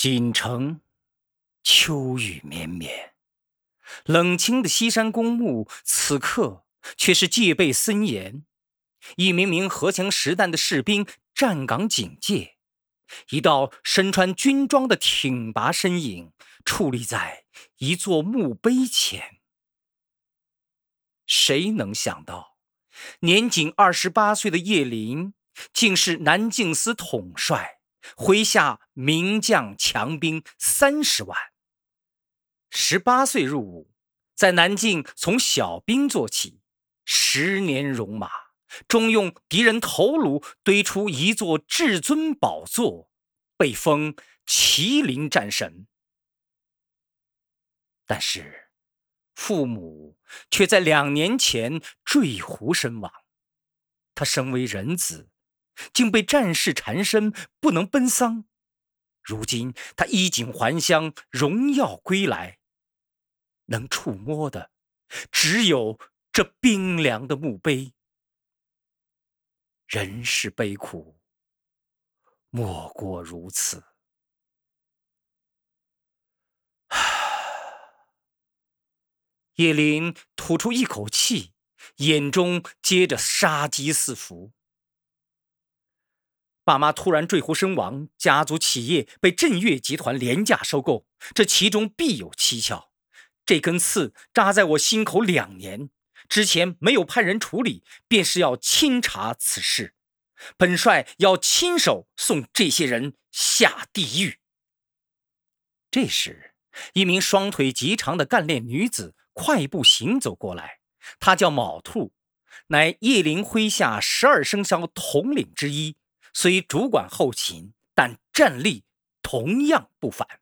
锦城，秋雨绵绵，冷清的西山公墓此刻却是戒备森严。一名名荷枪实弹的士兵站岗警戒，一道身穿军装的挺拔身影矗立在一座墓碑前。谁能想到，年仅28岁的叶林，竟是南靖司统帅，麾下名将强兵30万。18岁入伍，在南靖从小兵做起，10年戎马，终用敌人头颅堆出一座至尊宝座，被封麒麟战神。但是父母却在2年前坠湖身亡。他身为人子，竟被战事缠身，不能奔丧。如今他衣锦还乡，荣耀归来，能触摸的只有这冰凉的墓碑。人世悲苦，莫过如此。叶林吐出一口气，眼中接着杀机四伏。爸妈突然坠湖身亡，家族企业被镇岳集团廉价收购，这其中必有蹊跷。这根刺扎在我心口2年，之前没有派人处理，便是要清查此事。本帅要亲手送这些人下地狱。这时，一名双腿极长的干练女子快步行走过来，她叫卯兔，乃叶林麾下12生肖统领之一，虽主管后勤，但战力同样不凡。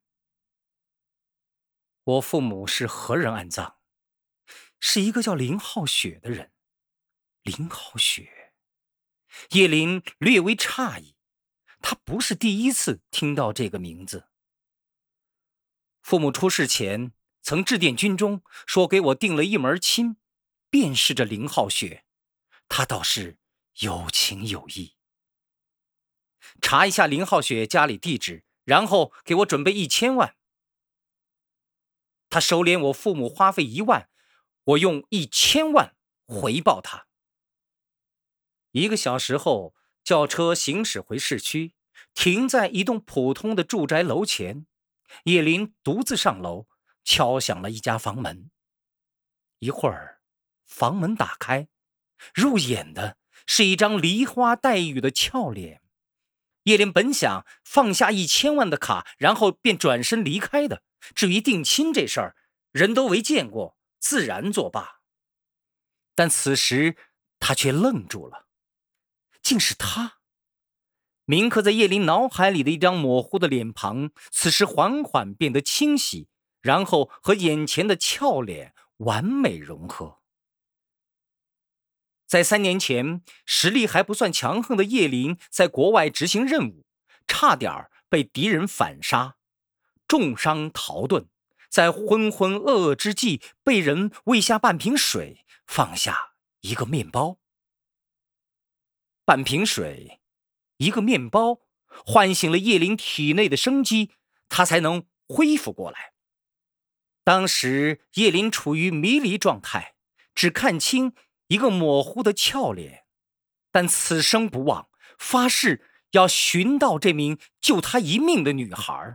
我父母是何人安葬？是一个叫林浩雪的人。林浩雪，叶林略微诧异，他不是第一次听到这个名字。父母出事前曾致电军中，说给我定了一门亲，便是这林浩雪，他倒是有情有义。查一下林浩雪家里地址，然后给我准备1000万。他收敛我父母花费1万，我用1000万回报他。1个小时后，轿车行驶回市区，停在一栋普通的住宅楼前。叶林独自上楼，敲响了一家房门。一会儿，房门打开，入眼的是一张梨花带雨的俏脸。叶林本想放下1000万的卡，然后便转身离开的。至于定亲这事儿，人都未见过，自然作罢。但此时他却愣住了，竟是他。铭刻在叶林脑海里的一张模糊的脸庞，此时缓缓变得清晰，然后和眼前的俏脸完美融合。在3年前，实力还不算强横的叶林在国外执行任务，差点被敌人反杀，重伤逃遁，在浑浑噩噩之际，被人喂下半瓶水，放下一个面包。半瓶水，一个面包，唤醒了叶林体内的生机，他才能恢复过来。当时叶林处于迷离状态，只看清一个模糊的俏脸，但此生不忘，发誓要寻到这名救他一命的女孩。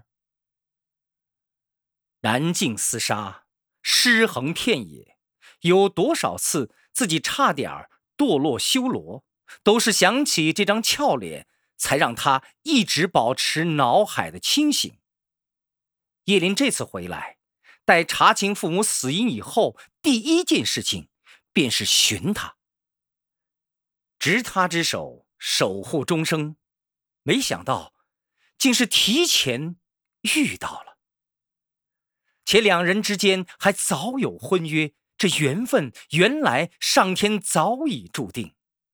南靖厮杀，尸横遍野，有多少次自己差点堕落修罗，都是想起这张俏脸，才让他一直保持脑海的清醒。叶林这次回来，待查清父母死因以后，第一件事情便是寻他，执他之手，守护终生。没想到竟是提前遇到了，且2人之间还早有婚约，这缘分原来上天早已注定。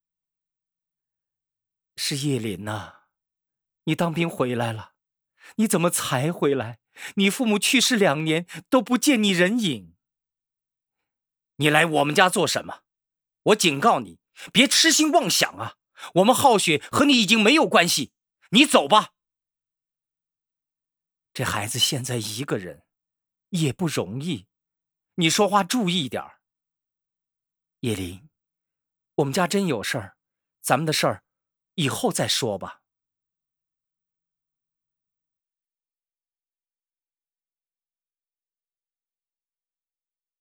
是叶林啊，你当兵回来了，你怎么才回来？你父母去世2年，都不见你人影。你来我们家做什么？我警告你，别痴心妄想啊！我们浩雪和你已经没有关系，你走吧。 这孩子现在一个人，也不容易，你说话注意点儿。叶林，我们家真有事儿，咱们的事儿以后再说吧。